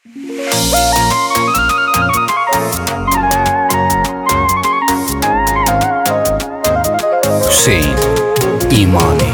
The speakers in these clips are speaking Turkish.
Hüseyin İmani.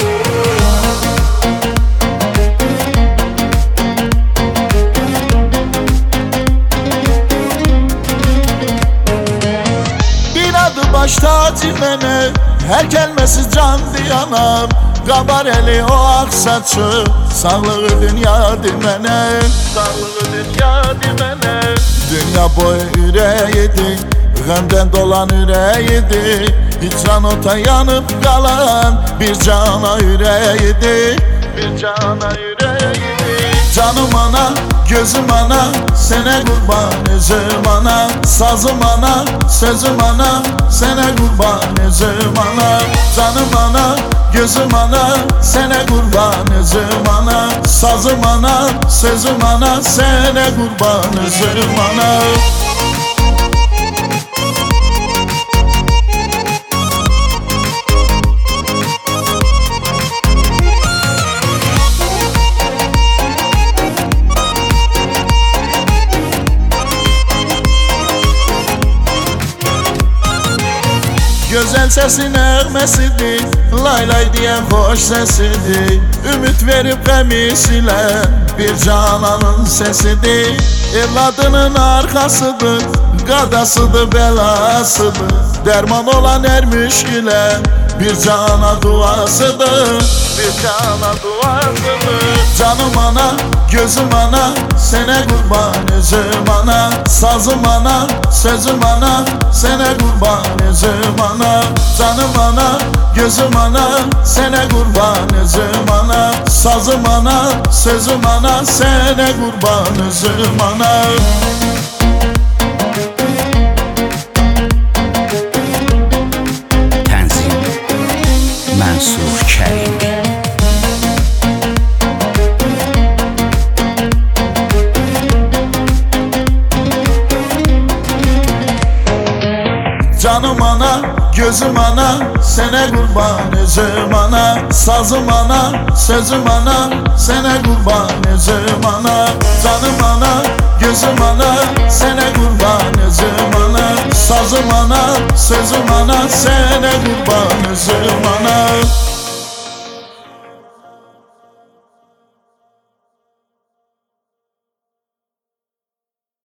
Bir adı baş tacı mene, her gelmesi can diyanam. Kabareli o ak saçı, sağlığı dünya dimene. Sağlığı dünya dimene. Dünya boyu yüreğiydi, gamden dolan yüreğiydi. Hicranota yanıp kalan bir cana yüreğiydi. Bir cana yüreğiydi. Canım ana, gözüm ana, sene kurban özüm ana. Sazım ana, sözüm ana, sene kurban özüm ana. Canım ana, gözüm ana, sene kurban özüm ana. Sazım ana, sözüm ana, sene kurban özüm ana. Güzel sesin ermesidir, lay lay diyen hoş sesidir. Ümit verip gemisiyle bir cananın sesidir. Evladının arkasıdır, gadasıdır, belasıdır. Derman olan er müşkile bir cana duasıdır. Bir cana duasıdır. Canım ana, gözüm ana, sene kurban özüm ana. Sazım ana, sözüm ana, sene kurban özüm ana. Canım ana, gözüm ana, sene kurban özüm ana. Sazım ana, sözüm ana, sene kurban özüm ana. Tənzim Mənsur Kərimi. Canım ana, gözüm ana, sene kurban özüm ana. Sazım ana, sözüm ana, sene kurban özüm ana. Canım ana, gözüm ana, sene kurban özüm ana. Sazım ana, sözüm ana, sene kurban özüm ana.